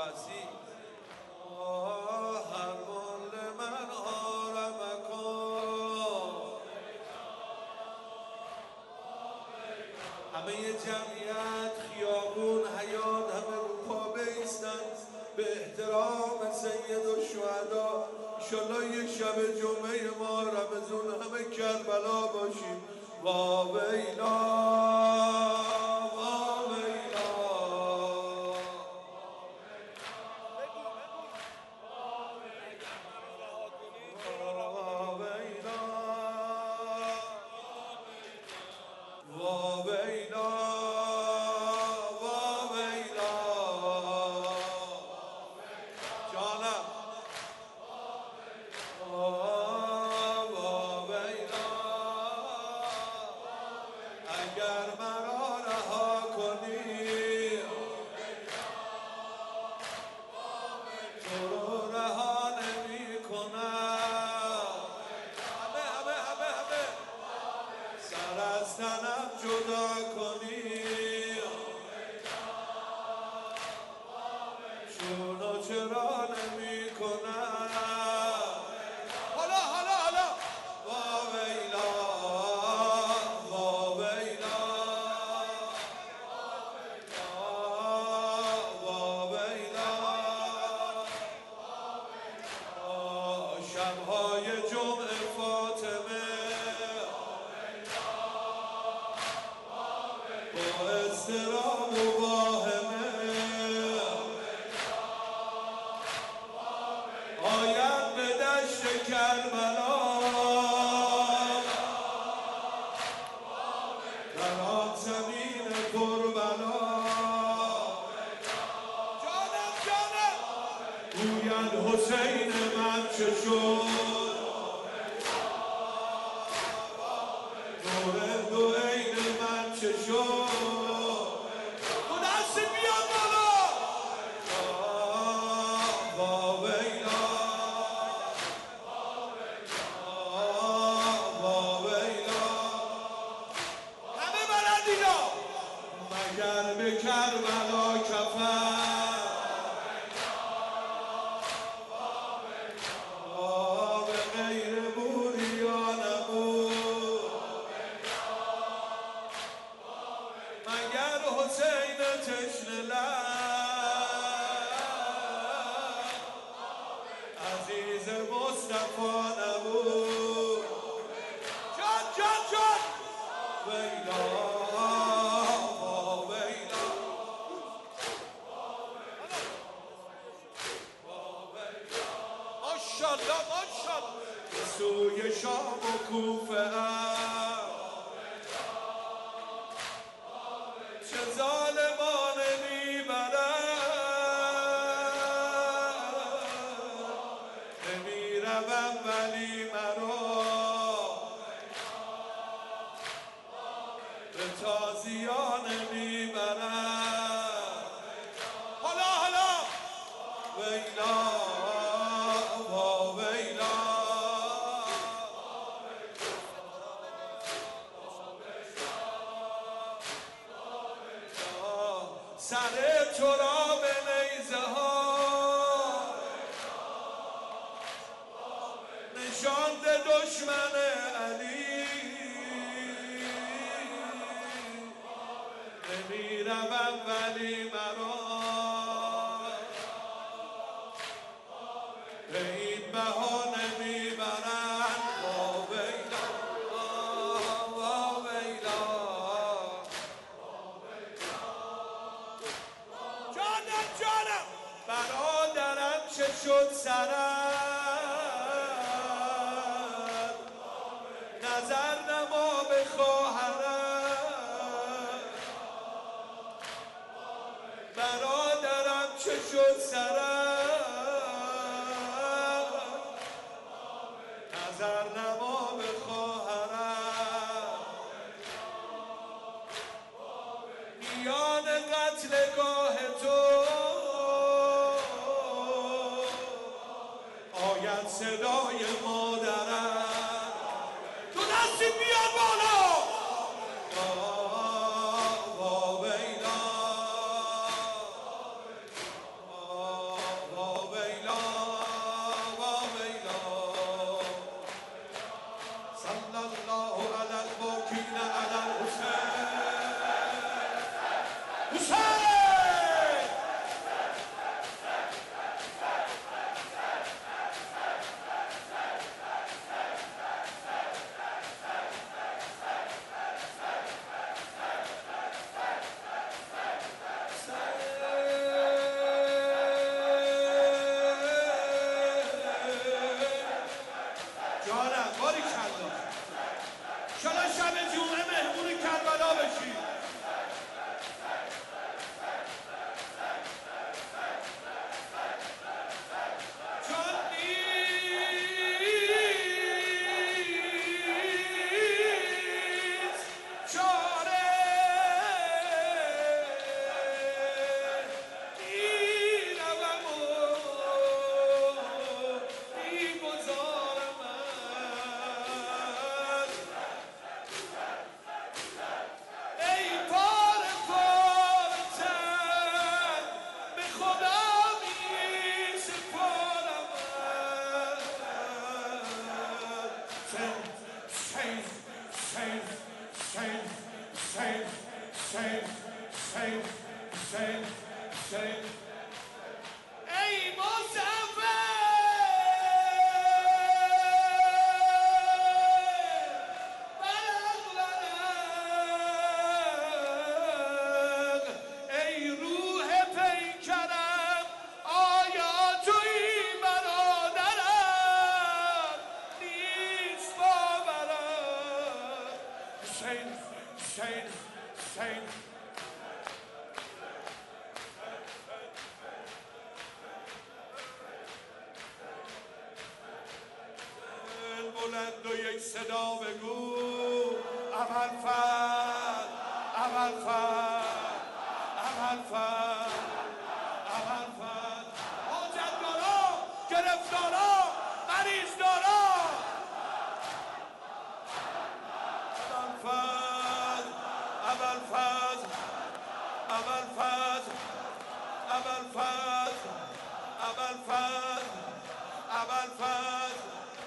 عزیز هر مال من آرم کن همه جمعیت خیابون حیات همه رو پا بیستن به احترام سید الشهدا. انشالله یک شب جمعه ما رمضان همه کربلا باشیم. واویلا واویلا واویلا واویلا جانم واویلا اگر مرا رها کنی تو رو رها نمی کنم. همه سر از تنم جدا کنی چونو چرا نمی کنم. حالا واویلا واویلا واویلا شب‌های جمعه فاطمه با اضطراب و واهمه آید به دشت کربلا در آن زمین کربلا جانم گوید حسین من چه شد نور دو عین من چه شد خداست بیاد بالا واویلا واویلا همه بلدینا مگر به کربلا کفن به غیر بوریانمون مگر حسین تشنه لب عزیز مصطفی نبود. جان ویلا واویلا ماشالله به سوی شام و کوفه چه ظالمانه میبرد نمیروم ولی مرا به تازیانه میبرد. حالا ویلا واویلا سر تو را به نیزه ها نشانده دشمن علی نمیروم ولی مرا به این بهانه میبرند. واویلا واویلا جانم برادرم چه شد سرم نظر نما به خواهرم برادرم چه شد سرم نظر نما به خواهرم میان قتلگاه تو آید صدای مادرم تو دستی بیار بالا واویلا جانم باری کلا شلا شب جمعه مهمون کربلا بشی چون نیست چاره میروم و میگذارم ای پاره پاره تن به خدا میسپارم Save, save, save, save, save, save, save, save. ای مصور ای روح پیکرم آیا توی برادرم نیست باورم حسین حسین حسین بلند و یک صدا بگو ابوالفضل ابوالفضل ابوالفضل ابوالفضل حاجتدارا گرفتارا مریضدارا ابوالفضل ابوالفضل ابوالفضل ابوالفضل ابوالفضل ابوالفضل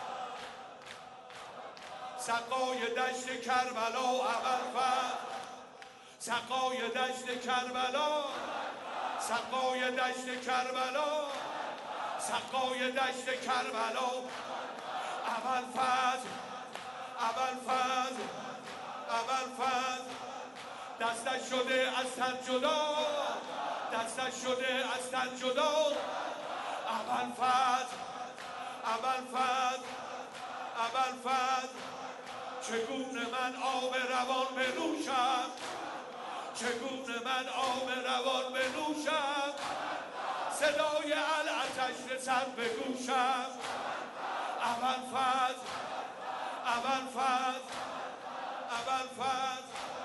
سقای دشت کربلا ابوالفضل سقای دشت کربلا سقای دشت کربلا سقای دشت کربلا ابوالفضل ابوالفضل ابوالفضل دستش شده از تن جدا دستش شده از تن جدا ابوالفضل ابوالفضل ابوالفضل چگونه من آب روان بنوشم چگونه من آب روان بنوشم صدای العطش رسد به گوشم ابوالفضل ابوالفضل ابوالفضل